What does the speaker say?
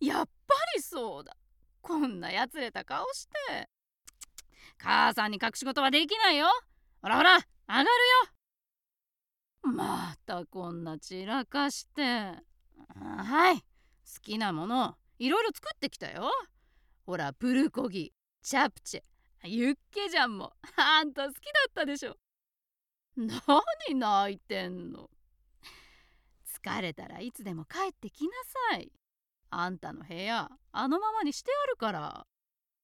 やっぱりそうだ。こんなやつれた顔して。母さんに隠し事はできないよ。ほらほら、上がるよ。またこんな散らかして。はい、好きなものいろいろ作ってきたよ。ほら、プルコギ、チャプチェ、ユッケジャンもあんた好きだったでしょ。何泣いてんの。疲れたらいつでも帰ってきなさい。あんたの部屋あのままにしてあるから。